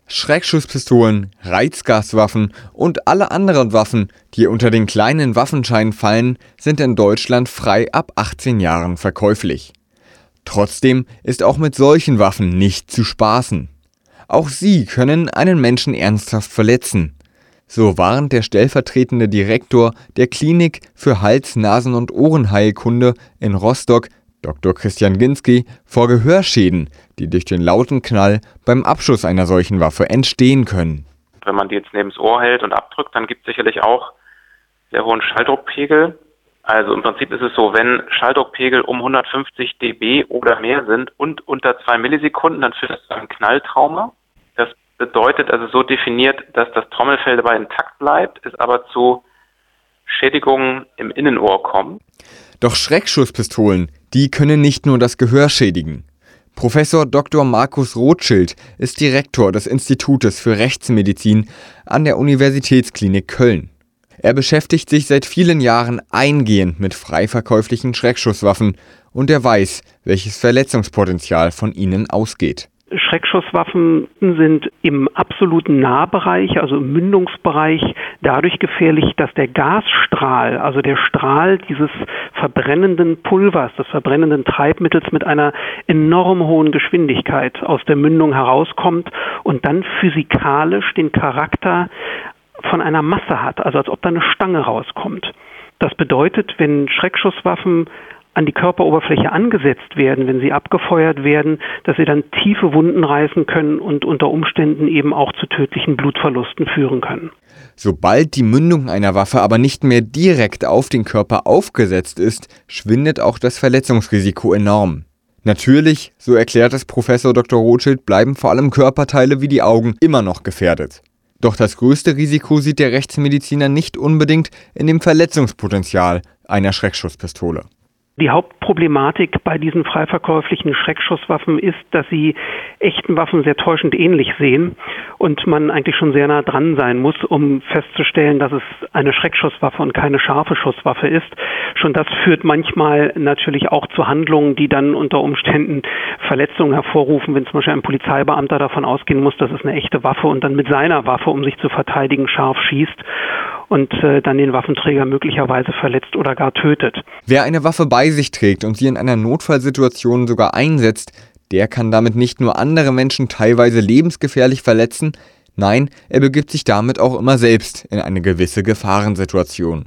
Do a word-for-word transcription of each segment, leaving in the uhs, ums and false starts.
Schreckschusspistolen, Reizgaswaffen und alle anderen Waffen, die unter den kleinen Waffenschein fallen, sind in Deutschland frei ab achtzehn Jahren verkäuflich. Trotzdem ist auch mit solchen Waffen nicht zu spaßen. Auch sie können einen Menschen ernsthaft verletzen. So warnt der stellvertretende Direktor der Klinik für Hals-, Nasen- und Ohrenheilkunde in Rostock, Doktor Christian Ginski, vor Gehörschäden, die durch den lauten Knall beim Abschuss einer solchen Waffe entstehen können. Wenn man die jetzt neben das Ohr hält und abdrückt, dann gibt es sicherlich auch sehr hohen Schalldruckpegel. Also im Prinzip ist es so, wenn Schalldruckpegel um hundertfünfzig Dezibel oder mehr sind und unter zwei Millisekunden, dann führt das zu einem Knalltrauma. Das bedeutet also so definiert, dass das Trommelfell dabei intakt bleibt, es aber zu Schädigungen im Innenohr kommt. Doch Schreckschusspistolen, die können nicht nur das Gehör schädigen. Professor Doktor Markus Rothschild ist Direktor des Institutes für Rechtsmedizin an der Universitätsklinik Köln. Er beschäftigt sich seit vielen Jahren eingehend mit frei verkäuflichen Schreckschusswaffen und er weiß, welches Verletzungspotenzial von ihnen ausgeht. Schreckschusswaffen sind im absoluten Nahbereich, also im Mündungsbereich, dadurch gefährlich, dass der Gasstrahl, also der Strahl dieses verbrennenden Pulvers, des verbrennenden Treibmittels mit einer enorm hohen Geschwindigkeit aus der Mündung herauskommt und dann physikalisch den Charakter von einer Masse hat, also als ob da eine Stange rauskommt. Das bedeutet, wenn Schreckschusswaffen an die Körperoberfläche angesetzt werden, wenn sie abgefeuert werden, dass sie dann tiefe Wunden reißen können und unter Umständen eben auch zu tödlichen Blutverlusten führen können. Sobald die Mündung einer Waffe aber nicht mehr direkt auf den Körper aufgesetzt ist, schwindet auch das Verletzungsrisiko enorm. Natürlich, so erklärt es Professor Doktor Rothschild, bleiben vor allem Körperteile wie die Augen immer noch gefährdet. Doch das größte Risiko sieht der Rechtsmediziner nicht unbedingt in dem Verletzungspotenzial einer Schreckschusspistole. Die Hauptproblematik bei diesen frei verkäuflichen Schreckschusswaffen ist, dass sie echten Waffen sehr täuschend ähnlich sehen und man eigentlich schon sehr nah dran sein muss, um festzustellen, dass es eine Schreckschusswaffe und keine scharfe Schusswaffe ist. Schon das führt manchmal natürlich auch zu Handlungen, die dann unter Umständen Verletzungen hervorrufen, wenn zum Beispiel ein Polizeibeamter davon ausgehen muss, das ist eine echte Waffe und dann mit seiner Waffe, um sich zu verteidigen, scharf schießt und äh, dann den Waffenträger möglicherweise verletzt oder gar tötet. Wer eine Waffe bei sich trägt und sie in einer Notfallsituation sogar einsetzt, der kann damit nicht nur andere Menschen teilweise lebensgefährlich verletzen, nein, er begibt sich damit auch immer selbst in eine gewisse Gefahrensituation.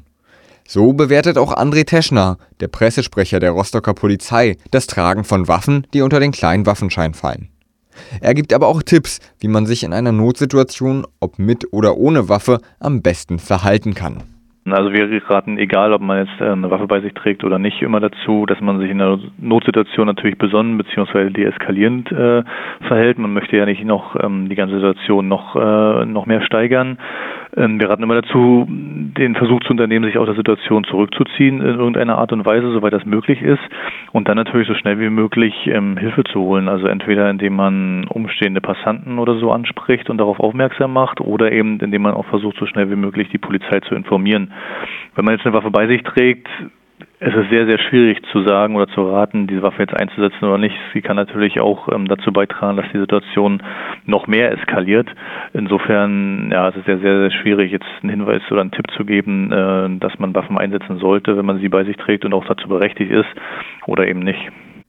So bewertet auch André Teschner, der Pressesprecher der Rostocker Polizei, das Tragen von Waffen, die unter den kleinen Waffenschein fallen. Er gibt aber auch Tipps, wie man sich in einer Notsituation, ob mit oder ohne Waffe, am besten verhalten kann. Also wir raten, egal ob man jetzt eine Waffe bei sich trägt oder nicht, immer dazu, dass man sich in einer Notsituation natürlich besonnen bzw. deeskalierend äh, verhält. Man möchte ja nicht noch ähm, die ganze Situation noch, äh, noch mehr steigern. Ähm, wir raten immer dazu, den Versuch zu unternehmen, sich aus der Situation zurückzuziehen in irgendeiner Art und Weise, soweit das möglich ist. Und dann natürlich so schnell wie möglich ähm, Hilfe zu holen. Also entweder indem man umstehende Passanten oder so anspricht und darauf aufmerksam macht oder eben indem man auch versucht, so schnell wie möglich die Polizei zu informieren. Wenn man jetzt eine Waffe bei sich trägt, es ist sehr, sehr schwierig zu sagen oder zu raten, diese Waffe jetzt einzusetzen oder nicht. Sie kann natürlich auch ähm, dazu beitragen, dass die Situation noch mehr eskaliert. Insofern, ja, es ist ja sehr, sehr schwierig, jetzt einen Hinweis oder einen Tipp zu geben, äh, dass man Waffen einsetzen sollte, wenn man sie bei sich trägt und auch dazu berechtigt ist oder eben nicht.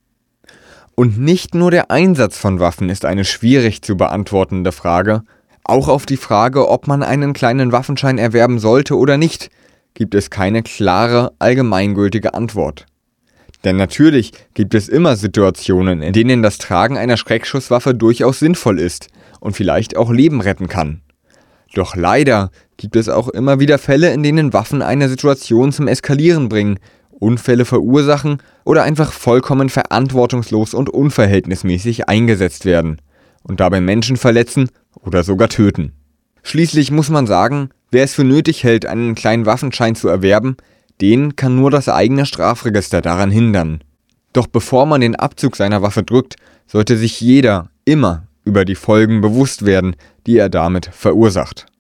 Und nicht nur der Einsatz von Waffen ist eine schwierig zu beantwortende Frage. Auch auf die Frage, ob man einen kleinen Waffenschein erwerben sollte oder nicht, gibt es keine klare, allgemeingültige Antwort. Denn natürlich gibt es immer Situationen, in denen das Tragen einer Schreckschusswaffe durchaus sinnvoll ist und vielleicht auch Leben retten kann. Doch leider gibt es auch immer wieder Fälle, in denen Waffen eine Situation zum Eskalieren bringen, Unfälle verursachen oder einfach vollkommen verantwortungslos und unverhältnismäßig eingesetzt werden und dabei Menschen verletzen oder sogar töten. Schließlich muss man sagen, wer es für nötig hält, einen kleinen Waffenschein zu erwerben, den kann nur das eigene Strafregister daran hindern. Doch bevor man den Abzug seiner Waffe drückt, sollte sich jeder immer über die Folgen bewusst werden, die er damit verursacht.